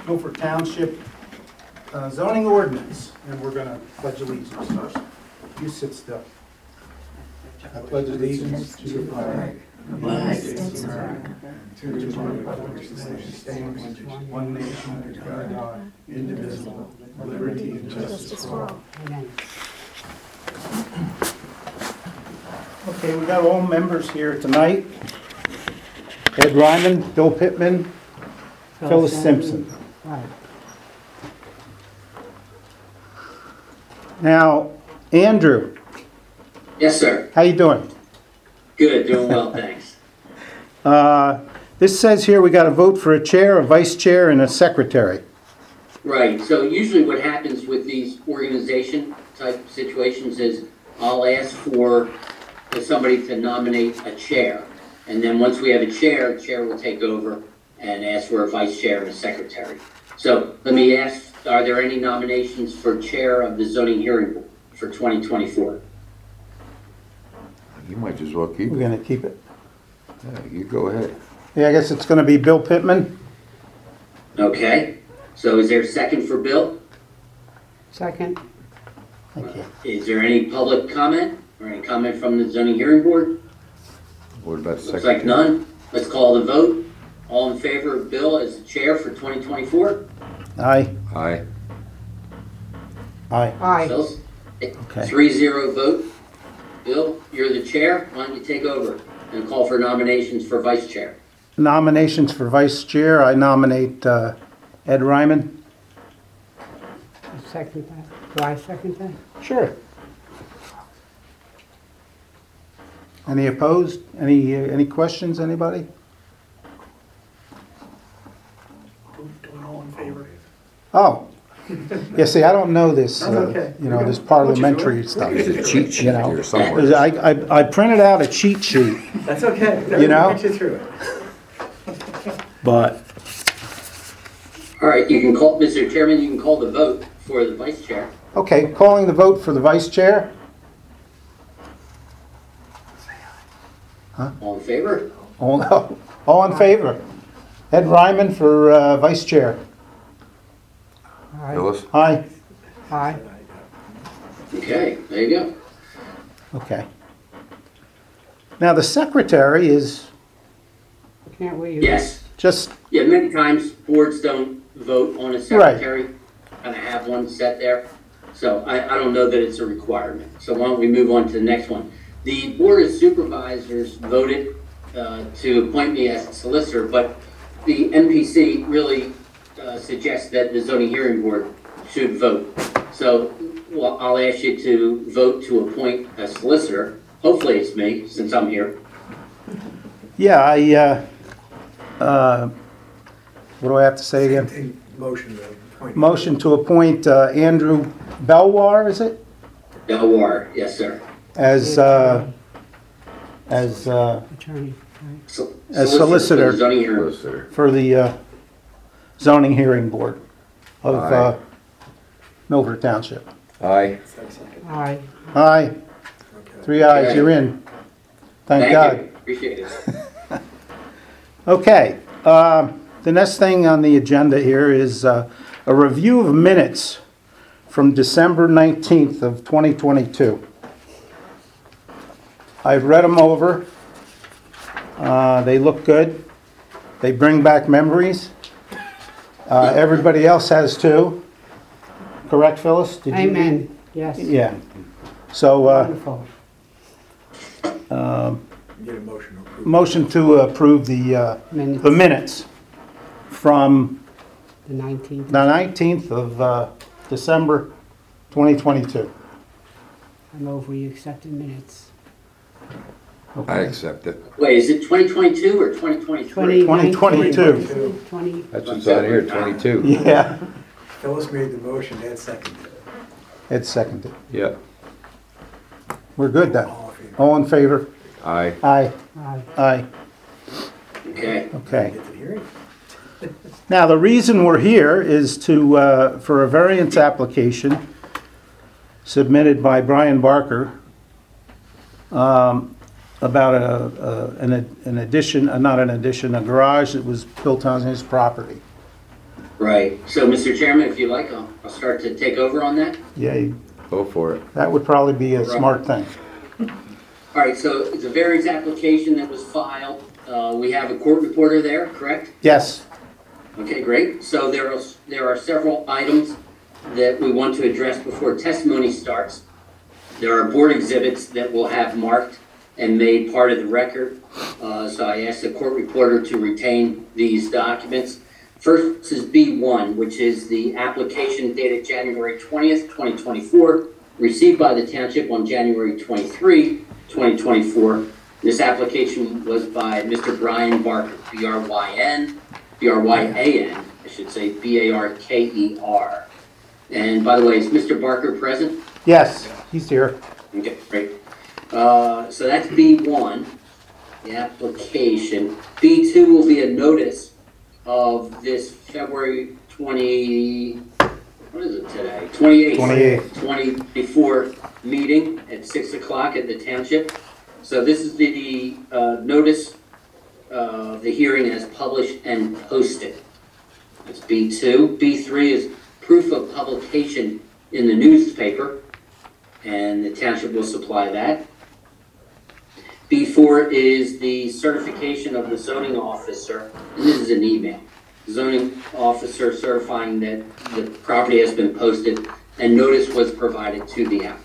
Milford Township zoning ordinance, and we're going to pledge allegiance first. You sit still. I pledge allegiance to the flag of the United States of America, to the republic for which the nation stands, one nation, under God, indivisible, with liberty and justice for all. Amen. Okay, we got all members here tonight. Ed Ryman, Bill Pittman, Phyllis Simpson. Right. Now, Andrew, Yes, sir. how you doing? Good, doing well, thanks. This says here we got to vote for a chair, a vice chair, and a secretary. Right, so usually what happens with these organization type situations is I'll ask for somebody to nominate a chair. And then once we have a chair, the chair will take over and ask for a vice chair and a secretary. So let me ask, are there any nominations for chair of the zoning hearing board for 2024? You might as well keep We're it. going to keep it. Yeah, you go ahead. Yeah, I guess it's going to be Bill Pittman. Okay, so is there a second for Bill? Second. Thank you. Is there any public comment or any comment from the zoning hearing board? What about the Looks like secretary? none. Let's call the vote. All in favor of Bill as the chair for 2024? Aye. Aye. Aye. Aye. Bill? Okay. 3-0 vote. Bill, you're the chair. Why don't you take over and call for nominations for vice chair? Nominations for vice chair. I nominate Ed Ryman. Second that. Do I second that? Sure. Any opposed? Any questions, anybody? Doing all in favor. Oh. Yeah, see, I don't know this, That's okay. this parliamentary stuff. There's a cheat sheet You know. here somewhere. I printed out a cheat sheet, That's okay. You know? We'll get you through it. but All right, you can call, Mr. Chairman, you can call the vote for the vice chair. okay, calling the vote for the vice chair. All in favor? All in favor? Ed Ryman for vice chair. Aye. Phyllis? Aye. Aye. Okay, there you go. Okay. Now, the secretary is Can't we? Yes. just, Yeah, many times boards don't vote on a secretary. Kind of have one set there. So I don't know that it's a requirement. So why don't we move on to the next one? The Board of Supervisors voted to appoint me as solicitor, but the NPC really suggests that the zoning hearing board should vote. So I'll ask you to vote to appoint a solicitor. Hopefully it's me, since I'm here. yeah, what do I have to say again? Motion to appoint. Motion to appoint Andrew Belwar, is it? Delaware, yes, sir. As Attorney. Right. As solicitor. For the zoning hearing. Solicitor. for the zoning hearing board of Aye. Milford Township. Aye. Aye. Aye, Okay. 3 ayes, Okay. you're in. Thank God. you. Appreciate it. Okay, the next thing on the agenda here is a review of minutes from December 19th of 2022. I've read them over. They look good. They bring back memories. Everybody else has too. Correct, Phyllis? Did you read? Amen. Yes. Yeah. So, Wonderful. Get a motion to approve. motion to approve the Minutes. minutes from The 19th. the 19th of December 2022. I move we accept the minutes. I accept it. Wait, is it 2022 or 2023? 2022. 20. That's what's on here, 22. Yeah, Phyllis made the motion, Ed seconded it. it's seconded. Yeah. We're good then. All in favor? All in favor? Aye. Aye. Aye. Aye. Okay. Okay. Get to the hearing. Now, the reason we're here is to, for a variance application submitted by Brian Barker about an addition, not an addition, a garage that was built on his property. Right. So, Mr. Chairman, if you like, I'll start to take over on that. Yeah, Go for it. that would probably be a smart thing. All right, so it's a variance application that was filed. We have a court reporter there, correct? Yes. Okay, great. So there are several items that we want to address before testimony starts. There are board exhibits that we'll have marked and made part of the record. So I asked the court reporter to retain these documents. First is B1, which is the application dated January 20th, 2024, received by the township on January 23, 2024. This application was by Mr. Brian Barker, B-R-Y-A-N, I should say, B-A-R-K-E-R. And by the way, is Mr. Barker present? Yes, he's here. Okay, great. So that's B1, the application. B2 will be a notice of this February 20, what is it today? 28th. 2024 meeting at 6 o'clock at the township. So this is the notice of the hearing as published and posted. That's B2. B3 is proof of publication in the newspaper, and the township will supply that. B4 is the certification of the zoning officer, and this is an email. Zoning officer certifying that the property has been posted and notice was provided to the applicant.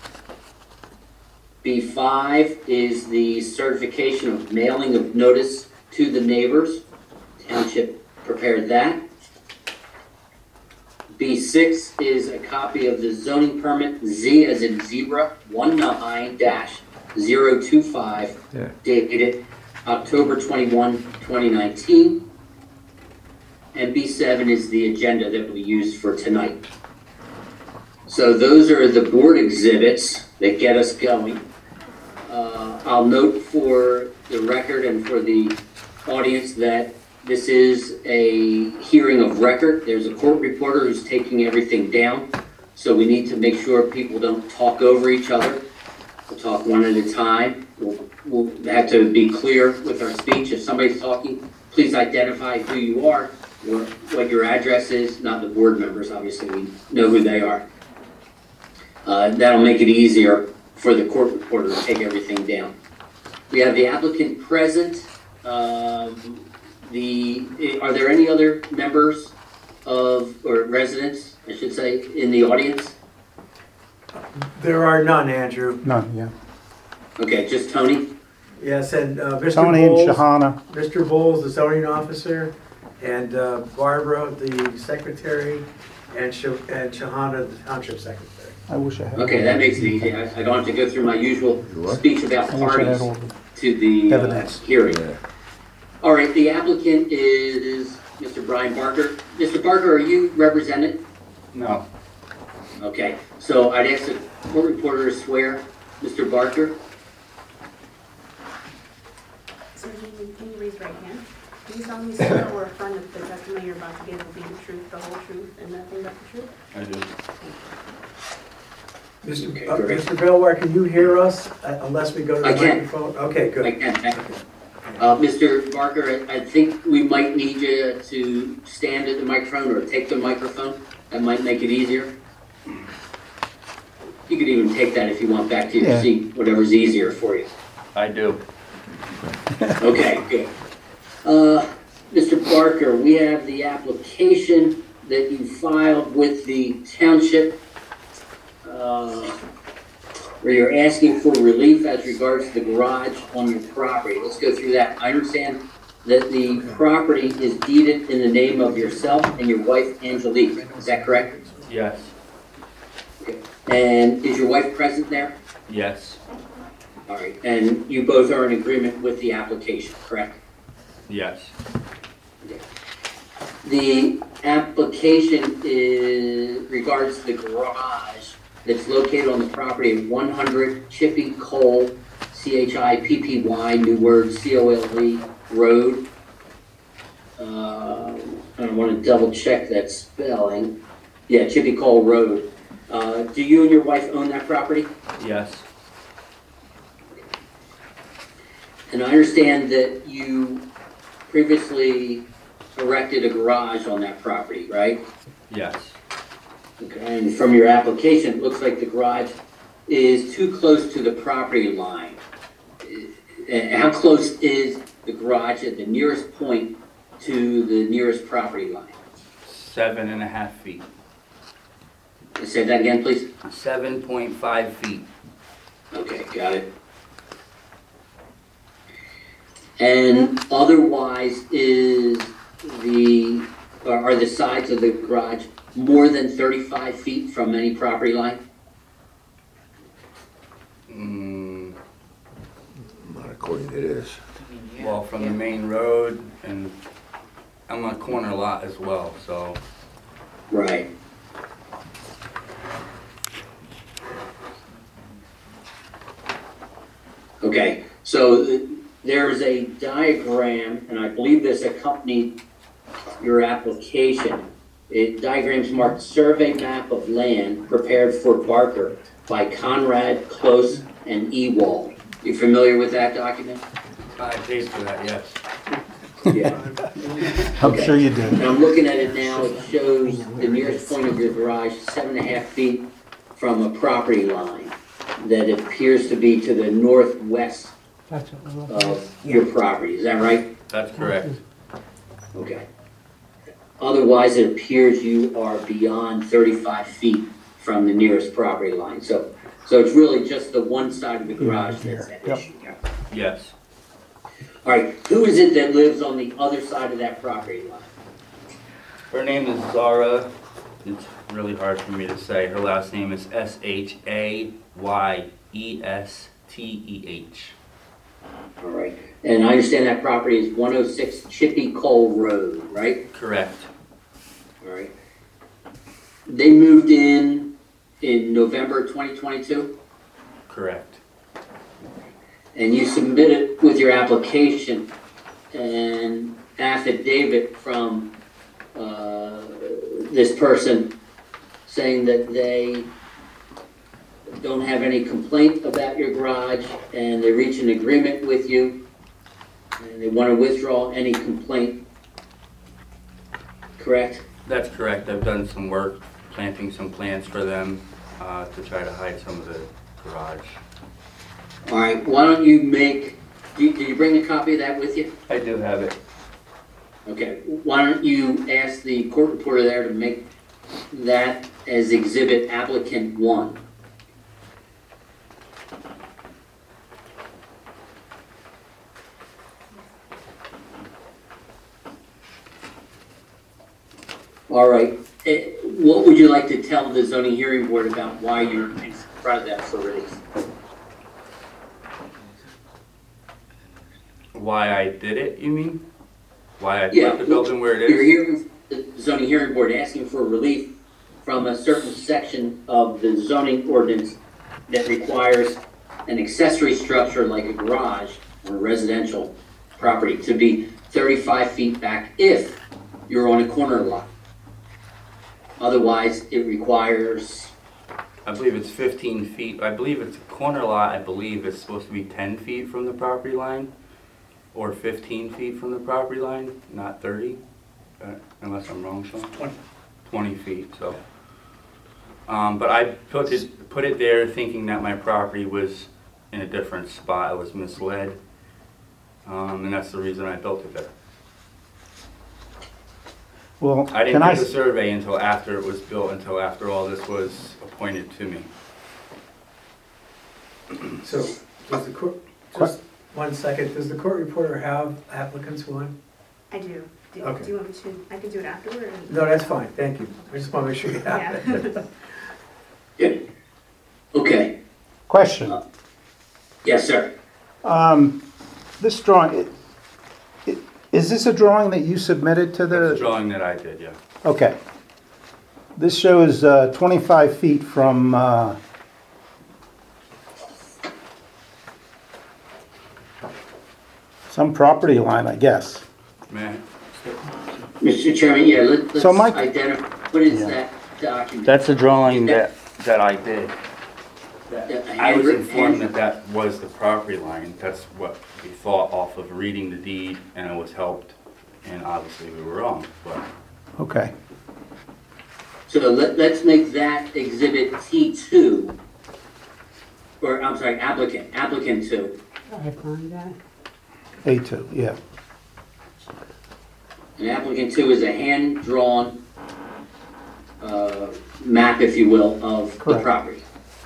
B5 is the certification of mailing of notice to the neighbors. Township prepared that. B6 is a copy of the zoning permit Z as in zebra 19-025 Yeah. dated October 21, 2019. And B7 is the agenda that we use for tonight. So those are the board exhibits that get us going. I'll note for the record and for the audience that this is a hearing of record. There's a court reporter who's taking everything down. So we need to make sure people don't talk over each other. We'll talk one at a time. We'll have to be clear with our speech. If somebody's talking, please identify who you are or what your address is, not the board members. Obviously, we know who they are. That'll make it easier for the court reporter to take everything down. We have the applicant present. Are there any other members of, or residents, I should say, in the audience? There are none, Andrew. None, yeah. Okay, just Tony? Yes, and Mr. Tony and Bowles, Shahana. Mr. Bowles, the zoning officer, and Barbara, the secretary, and Shahana, the township secretary. I wish I had. Okay, that makes it easy. I don't have to go through my usual speech about I wish I had parties all the to the evidence. hearing. Yeah. All right, the applicant is Mr. Brian Barker. Mr. Barker, are you represented? No. Okay, so I'd ask the court reporter to swear Mr. Barker. Sir, can you raise your right hand? Do you solemnly swear or affirm that the testimony you're about to give will be the truth, the whole truth, and nothing but the truth? I do. Okay, great. Mr. Belware, can you hear us unless we go to the I can. microphone? Okay, I good. can, thank you. Mr. Barker, I think we might need you to stand at the microphone or take the microphone. That might make it easier. You could even take that if you want back to your Yeah. seat, whatever's easier for you. I do. Okay, good. Mr. Barker, we have the application that you filed with the township where you're asking for relief as regards to the garage on your property. Let's go through that. I understand that the property is deeded in the name of yourself and your wife, Angelique. Is that correct? Yes. Okay. And is your wife present there? Yes. All right. And you both are in agreement with the application, correct? Yes. The application regards the garage that's located on the property of 100 Chippy Cole, C-H-I-P-P-Y, new word, C-O-L-E, Road. I want to double check that spelling. Yeah, Chippy Cole Road. Do you and your wife own that property? Yes. And I understand that you previously erected a garage on that property, right? Yes. Okay, and from your application, it looks like the garage is too close to the property line. How close is the garage at the nearest point to the nearest property line? 7.5 feet. Say that again, please. 7.5 feet. Okay, got it. And otherwise, are the sides of the garage more than 35 feet from any property line? Not according to this. Well, from the main road, and I'm on a corner lot as well, so Right. Okay, so there's a diagram, and I believe this accompanied your application. It diagrams marked survey map of land prepared for Barker by Conrad, Close, and Ewald. You familiar with that document? I paid for that, yes. Yeah. I'm sure you do. And I'm looking at it now, it shows the nearest point of your garage 7.5 feet from a property line that appears to be to the northwest That's what we're looking at. of your property, is that right? That's correct. Okay. Otherwise, it appears you are beyond 35 feet from the nearest property line. So it's really just the one side of the garage that's at issue here. Yes. All right, who is it that lives on the other side of that property line? Her name is Zara. It's really hard for me to say. Her last name is Shayyesteh. All right, and I understand that property is 106 Chippy Cole Road, right? Correct. All right. They moved in November 2022, Correct. and you submitted with your application an affidavit from this person saying that they don't have any complaint about your garage, and they reach an agreement with you, and they want to withdraw any complaint, correct? That's correct. I've done some work planting some plants for them to try to hide some of the garage. All right, why don't you did you bring a copy of that with you? I do have it. Okay, why don't you ask the court reporter there to make that as exhibit applicant 1? All right, what would you like to tell the zoning hearing board about why you're in front of them for release? Why I did it, you mean? Why I Yeah, put the building where it You're is? hearing the zoning hearing board asking for relief from a certain section of the zoning ordinance that requires an accessory structure like a garage or a residential property to be 35 feet back if you're on a corner lot. Otherwise, it requires, I believe it's 15 feet. I believe it's a corner lot. I believe it's supposed to be 10 feet from the property line or 15 feet from the property line, not 30, unless I'm wrong, Sean. 20 feet, so. But I put it there thinking that my property was in a different spot. I was misled. And that's the reason I built it there. Well, I didn't can I, do the survey until after it was built, until after all this was appointed to me. So, does the court, just 1 second, does the court reporter have applicants 1? I do. Do Okay. do you want me to, I can do it afterward? or- No, that's fine, thank you. I just want to make sure you have it. yeah. Okay, question. yes, sir. This drawing, is this a drawing that you submitted to That's the the? drawing that I did, yeah. Okay. This shows 25 feet from, some property line, I guess. Man, Mr. Chairman, yeah, let's So my- identify, what is Yeah. that document? that's a drawing that I did. A I was handwritten- informed that that was the property line. That's what we thought off of reading the deed, and it was helped and obviously we were wrong, but Okay. So let's make that exhibit T2, or I'm sorry, applicant 2. I find that. A2, yeah. And applicant 2 is a hand-drawn map, if you will, of the Correct. property.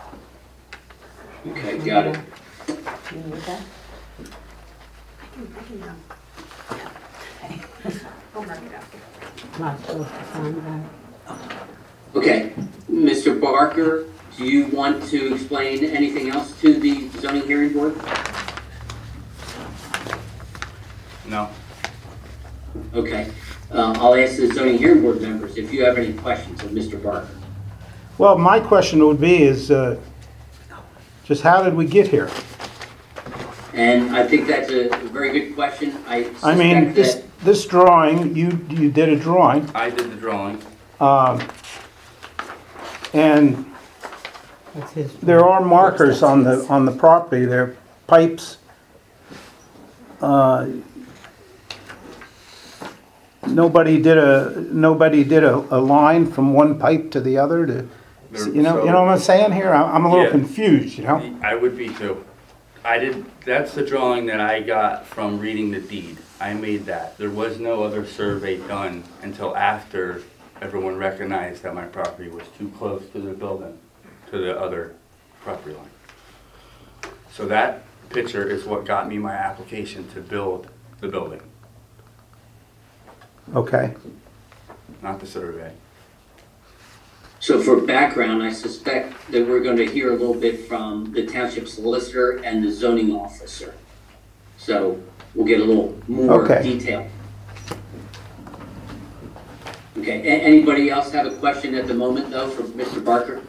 Okay, got it. I can, I'll mark it out. Not supposed to find that. Okay, Mr. Barker, do you want to explain anything else to the zoning hearing board? no. Okay, I'll ask the zoning hearing board members if you have any questions of Mr. Barker. Well, my question would be is, just how did we get here? And I think that's a very good question. I I mean, suspect that, this drawing, you did a drawing, I did the drawing. and That's his. there are markers on the property, there are pipes. Nobody did a line from one pipe to the other to, you know what I'm saying here? I'm a little Yeah. confused, you know? I would be too. That's the drawing that I got from reading the deed. I made that. There was no other survey done until after everyone recognized that my property was too close to the building, to the other property line. So that picture is what got me my application to build the building, Okay, not the survey. so for background, I suspect that we're going to hear a little bit from the township solicitor and the zoning officer. So we'll get a little more Okay. detail. Okay, anybody else have a question at the moment though for Mr. Barker?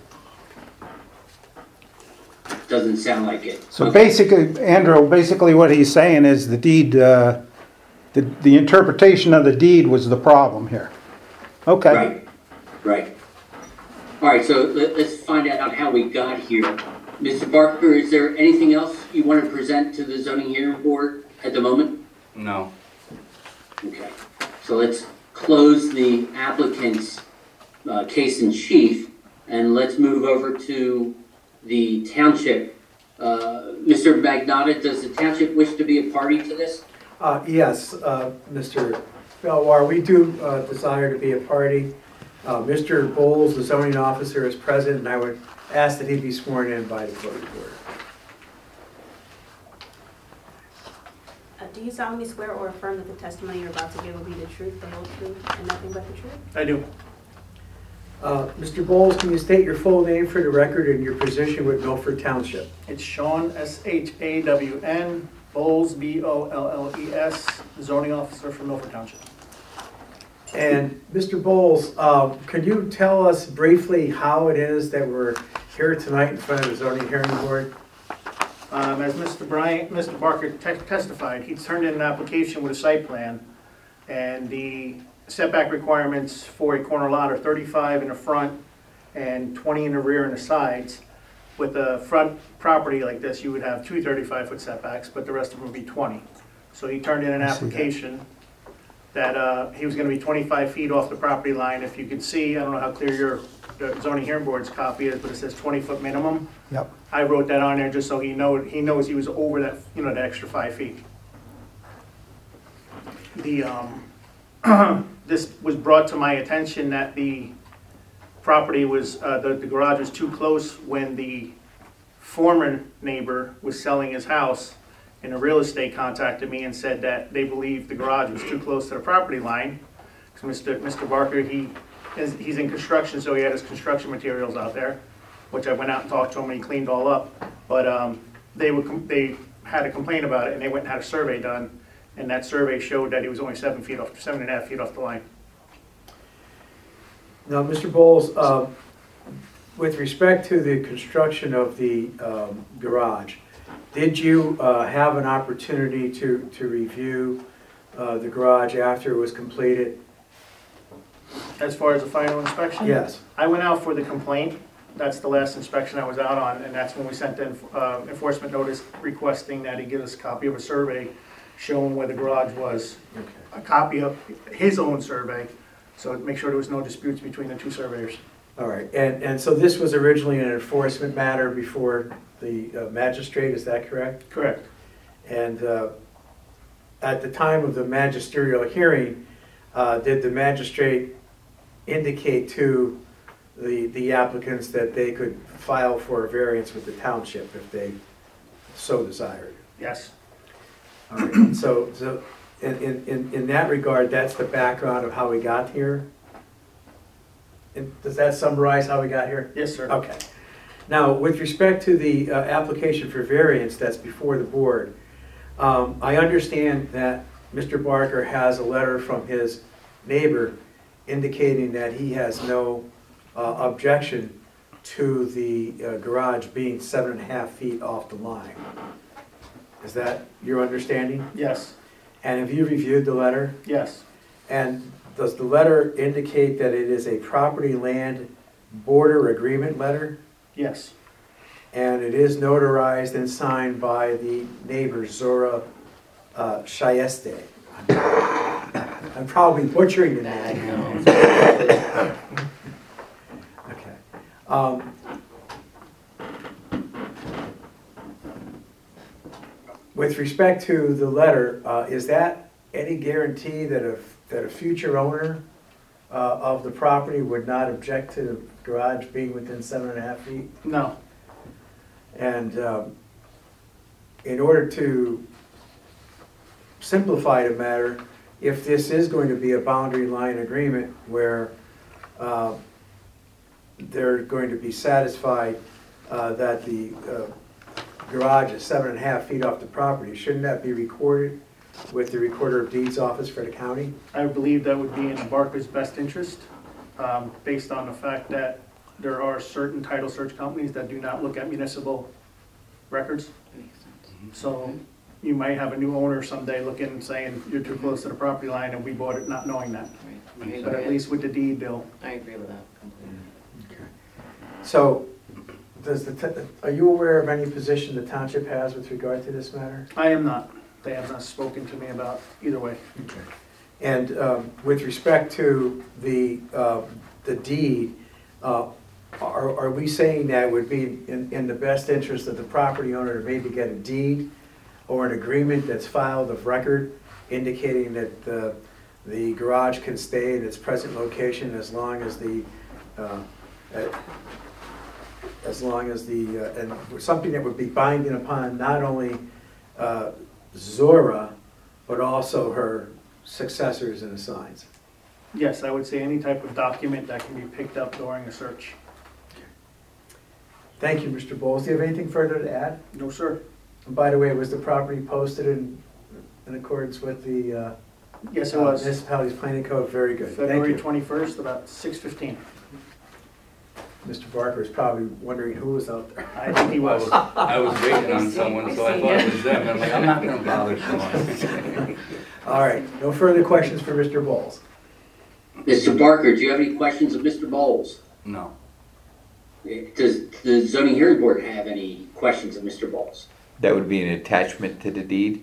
Doesn't sound like it. so Okay. basically, Andrew, basically what he's saying is the deed, the interpretation of the deed was the problem here. Okay, Right, right. All right, so let's find out how we got here. Mr. Barker, is there anything else you want to present to the zoning hearing board at the moment? No. Okay, so let's close the applicant's case in chief, and let's move over to the township. Mr. Magnotta, does the township wish to be a party to this? Yes, Mr. Belwar, we do desire to be a party. Mr. Bowles, the zoning officer, is present, and I would ask that he be sworn in by the clerk of the board. Do you solemnly swear or affirm that the testimony you're about to give will be the truth, the whole truth, and nothing but the truth? I do. Mr. Bowles, can you state your full name for the record and your position with Milford Township? It's Sean, S-H-A-W-N, Bowles, B-O-L-L-E-S, zoning officer for Milford Township. And Mr. Bowles, could you tell us briefly how it is that we're here tonight in front of the zoning hearing board? As Mr. Barker testified, he turned in an application with a site plan, and the setback requirements for a corner lot are 35 in the front and 20 in the rear and the sides. With a front property like this, you would have two 35-foot setbacks, but the rest of them would be 20. So he turned in an I see that. application that he was going to be 25 feet off the property line. If you could see, I don't know how clear your zoning hearing board's copy is, but it says 20-foot minimum. yep, I wrote that on there just so he knows he was over that, that extra 5 feet. This was brought to my attention that the property was, the garage was too close when the former neighbor was selling his house, and the real estate contacted me and said that they believed the garage was too close to the property line. So Mr. Barker, he's in construction, so he had his construction materials out there, which I went out and talked to him and he cleaned all up. But they had a complaint about it, and they went and had a survey done, and that survey showed that he was only 7.5 feet off the line. Now, Mr. Bowles, with respect to the construction of the garage, did you have an opportunity to review the garage after it was completed? As far as the final inspection? Yes. I went out for the complaint. That's the last inspection I was out on, and that's when we sent the enforcement notice requesting that he give us a copy of a survey showing where the garage was, Okay. a copy of his own survey, so make sure there was no disputes between the two surveyors. All right, and so this was originally an enforcement matter before the magistrate, is that correct? Correct. And at the time of the magisterial hearing, did the magistrate indicate to the applicants that they could file for a variance with the township if they so desired? Yes, All right, so in that regard, that's the background of how we got here? And does that summarize how we got here? yes, sir. Okay. Now, with respect to the application for variance that's before the board, I understand that Mr. Barker has a letter from his neighbor indicating that he has no objection to the garage being 7.5 feet off the line. Is that your understanding? Yes, And have you reviewed the letter? yes, And does the letter indicate that it is a property land border agreement letter? yes, And it is notarized and signed by the neighbor Zora Shayeste. I'm probably butchering the name. Okay. With respect to the letter, is that any guarantee that a future owner of the property would not object to the garage being within 7.5 feet? no, And in order to simplify the matter, if this is going to be a boundary line agreement where they're going to be satisfied that the garage is 7.5 feet off the property, shouldn't that be recorded with the Recorder of Deeds office for the county? I believe that would be in the Barker's best interest, based on the fact that there are certain title search companies that do not look at municipal records. So you might have a new owner someday looking and saying, you're too close to the property line, and we bought it not knowing that. But at least with the deed, they'll, I agree with that completely. So, are you aware of any position the township has with regard to this matter? I am not. They have not spoken to me about either way. And with respect to the deed, are we saying that it would be in the best interest of the property owner to maybe get a deed or an agreement that's filed of record indicating that the garage can stay in its present location as long as and something that would be binding upon not only Zora, but also her successors and assigns? Yes, I would say any type of document that can be picked up during a search. Thank you, Mr. Bowles. Do you have anything further to add? No, sir. And by the way, was the property posted in accordance with the Yes, it was. municipality's planning code? Very good. February Thank 21st, about 6:15. you. Mr. Barker is probably wondering who was out there. I think he was. I was waiting on someone, so I thought it was them. I'm like, I'm not gonna bother someone. All right, no further questions for Mr. Bowles. Mr. Barker, do you have any questions of Mr. Bowles? No. Does the zoning hearing board have any questions of Mr. Bowles? That would be an attachment to the deed?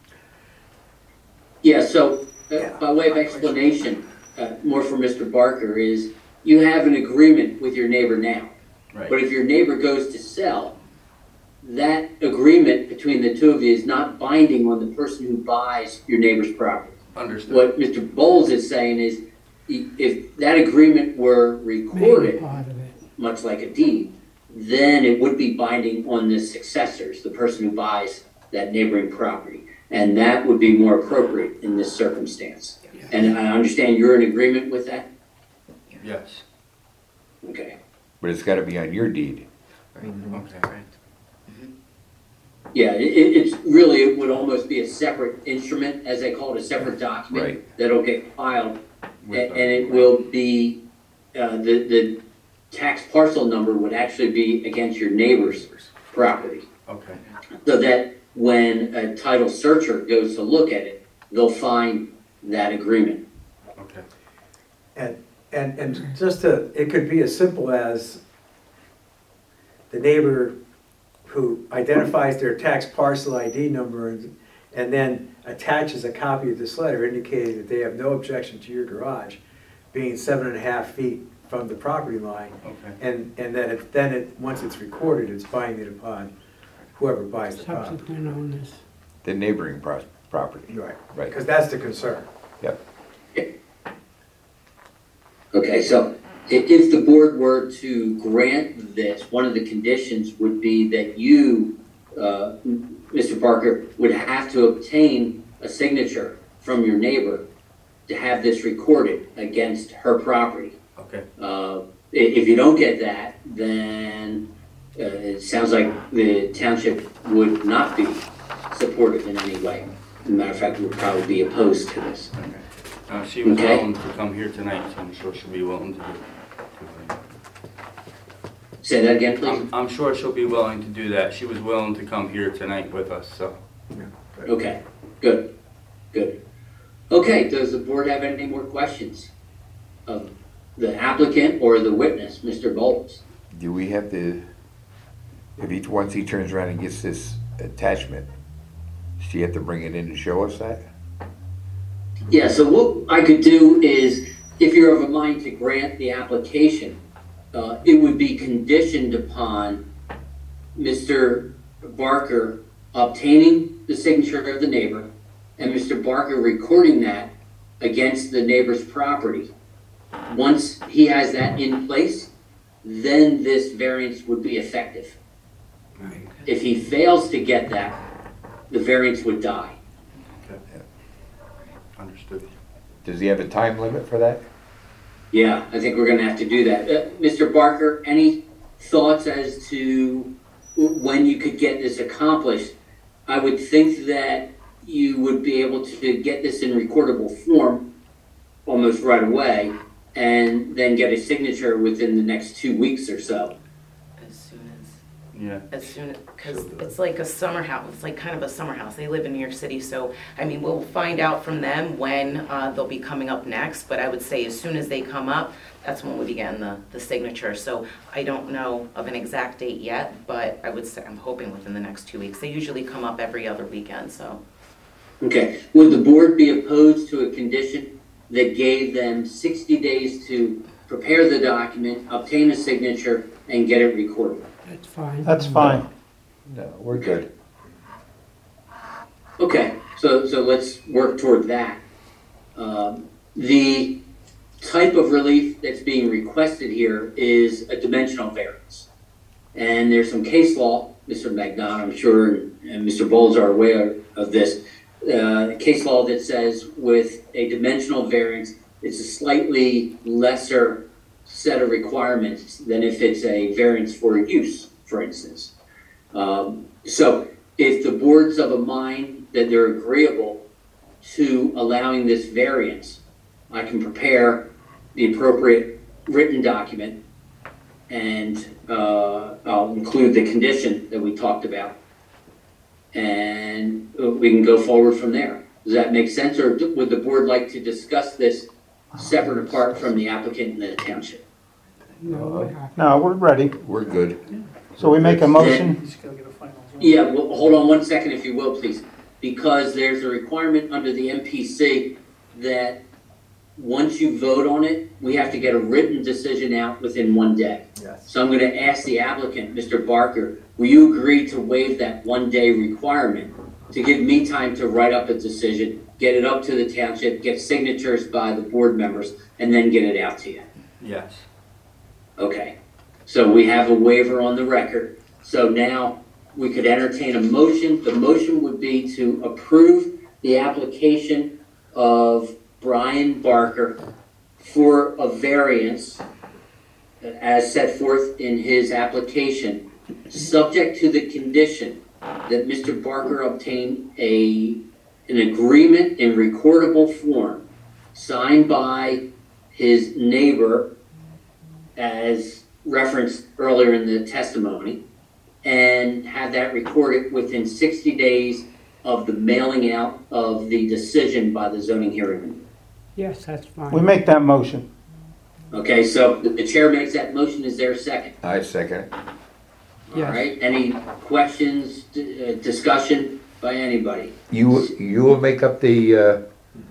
Yeah, so by way of explanation, more for Mr. Barker, is you have an agreement with your neighbor now. Right. But if your neighbor goes to sell, that agreement between the two of you is not binding on the person who buys your neighbor's property. Understood. What Mr. Bowles is saying is, if that agreement were recorded, Part of it. much like a deed, then it would be binding on the successors, the person who buys that neighboring property. And that would be more appropriate in this circumstance. And I understand you're in agreement with that? Yes. Okay. But it's gotta be on your deed. Right, Okay. correct. Yeah, it's really, it would almost be a separate instrument, as they call it, a separate document Right. that'll get filed. With And it will be, the tax parcel number would actually be against your neighbor's property. Okay. So that when a title searcher goes to look at it, they'll find that agreement. Okay. And just to, it could be as simple as the neighbor who identifies their tax parcel ID number and then attaches a copy of this letter indicating that they have no objection to your garage being 7.5 feet from the property line, Okay. and then once it's recorded, it's binding upon whoever buys the property. Subsequent owners. The neighboring property. Right, Right. because that's the concern. Yep. Okay, so if the board were to grant this, one of the conditions would be that you, Mr. Barker, would have to obtain a signature from your neighbor to have this recorded against her property. Okay. If you don't get that, then it sounds like the township would not be supportive in any way. As a matter of fact, would probably be opposed to this. She was Okay. willing to come here tonight, so I'm sure she'll be willing to do it. Say that again, please. I'm sure she'll be willing to do that. She was willing to come here tonight with us, so. Okay, good, good. Okay, does the board have any more questions of the applicant or the witness, Mr. Bowles? Do we have to, once he turns around and gets this attachment, does she have to bring it in and show us that? Yeah, so what I could do is, if you're of a mind to grant the application, it would be conditioned upon Mr. Barker obtaining the signature of the neighbor and Mr. Barker recording that against the neighbor's property. Once he has that in place, then this variance would be effective. If he fails to get that, the variance would die. Understood. Does he have a time limit for that? Yeah, I think we're gonna have to do that. Mr. Barker, any thoughts as to when you could get this accomplished? I would think that you would be able to get this in recordable form almost right away and then get a signature within the next 2 weeks or so. Yeah. Because it's like a summer house, it's like kind of a summer house. They live in New York City, so, I mean, we'll find out from them when they'll be coming up next, but I would say as soon as they come up, that's when we begin the signature. So I don't know of an exact date yet, but I would say, I'm hoping within the next 2 weeks. They usually come up every other weekend, so. Okay, would the board be opposed to a condition that gave them 60 days to prepare the document, obtain a signature, and get it recorded? That's fine. That's fine. No, we're good. Okay, so let's work toward that. The type of relief that's being requested here is a dimensional variance. And there's some case law, Mr. Magnon, I'm sure, and Mr. Bowles are aware of this, case law that says with a dimensional variance, it's a slightly lesser set of requirements than if it's a variance for use, for instance. So if the board's of a mind that they're agreeable to allowing this variance, I can prepare the appropriate written document and I'll include the condition that we talked about and we can go forward from there. Does that make sense, or would the board like to discuss this separate apart from the applicant and the township? No, we're happy. No, we're ready. We're good. So we make a motion. He's gotta get a final. Yeah, well, hold on one second if you will, please. Because there's a requirement under the MPC that once you vote on it, we have to get a written decision out within 1 day. Yes. So I'm going to ask the applicant, Mr. Barker, will you agree to waive that 1 day requirement to give me time to write up a decision, get it up to the township, get signatures by the board members, and then get it out to you? Yes. Okay. So we have a waiver on the record. So now we could entertain a motion. The motion would be to approve the application of Brian Barker for a variance as set forth in his application, subject to the condition that Mr. Barker obtain an agreement in recordable form signed by his neighbor as referenced earlier in the testimony, and have that recorded within 60 days of the mailing out of the decision by the zoning hearing. Yes, that's fine. We make that motion. Okay, so the chair makes that motion. Is there a second? I second it. All Yes. right, any questions, discussion? by anybody. You will make up the,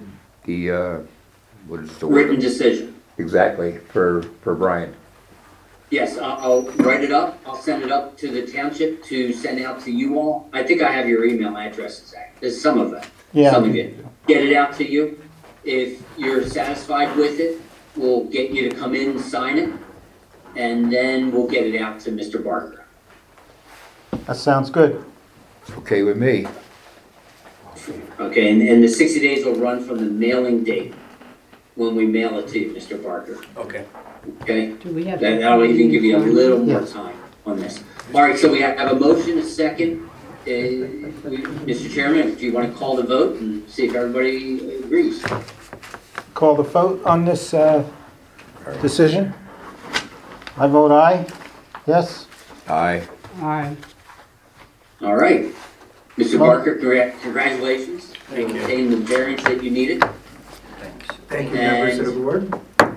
what is the Written word? decision. Exactly, for Brian. Yes, I'll write it up. I'll send it up to the township to send out to you all. I think I have your email addresses, Zach. There's some of them. Yeah. Some of it. Get it out to you. If you're satisfied with it, we'll get you to come in and sign it. And then we'll get it out to Mr. Barker. That sounds good. Okay with me. Okay, and the 60 days will run from the mailing date when we mail it to you, Mr. Barker. Okay. Okay? Do we have? That'll even give you a little more Yes. time on this. All right, so we have a motion, a second. Mr. Chairman, do you want to call the vote and see if everybody agrees? Call the vote on this decision. I vote aye. Yes? Aye. Aye. All right. Mr. Barker, congratulations. Thank you. Obtaining the variance that you needed. Thanks. Thank you, members of the board.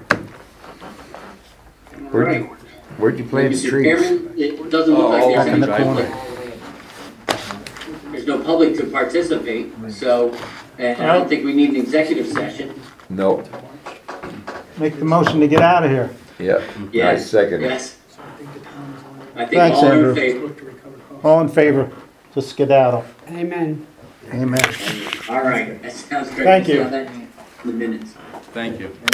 All Where'd right. you, where'd you plant the Mr. trees? Chairman, it doesn't look like Back there's in any the public. corner. There's no public to participate, so and I don't think we need an executive session. No. Make the motion to get out of here. Yep. Yes. Nice second. Yes. I think Thanks, all Andrew. in favor. All in favor, to skedaddle. Amen. Amen. All right, that sounds great. Thank you. The minutes. Thank you.